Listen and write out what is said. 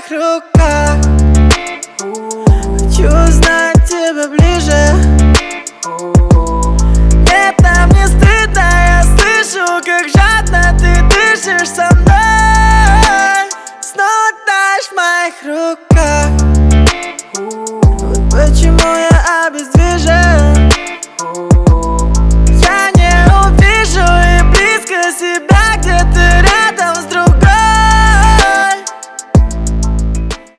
моих руках. Хочу узнать тебя ближе. Мне там не стыдно, я слышу, как жадно ты дышишь со мной. Снова таешь в моих руках.